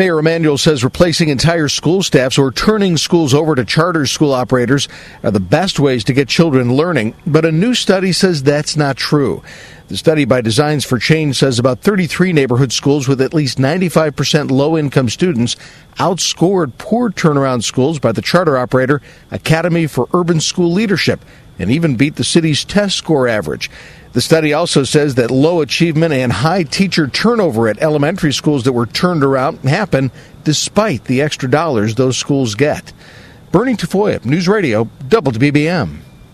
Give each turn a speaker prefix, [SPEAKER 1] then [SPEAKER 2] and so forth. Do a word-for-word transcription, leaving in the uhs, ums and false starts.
[SPEAKER 1] Mayor Emanuel says replacing entire school staffs or turning schools over to charter school operators are the best ways to get children learning, but a new study says that's not true. The study by Designs for Change says about thirty-three neighborhood schools with at least ninety-five percent low-income students outscored poor turnaround schools by the charter operator Academy for Urban School Leadership and even beat the city's test score average. The study also says that low achievement and high teacher turnover at elementary schools that were turned around happen despite the extra dollars those schools get. Bernie Tafoya, News Radio, W B B M.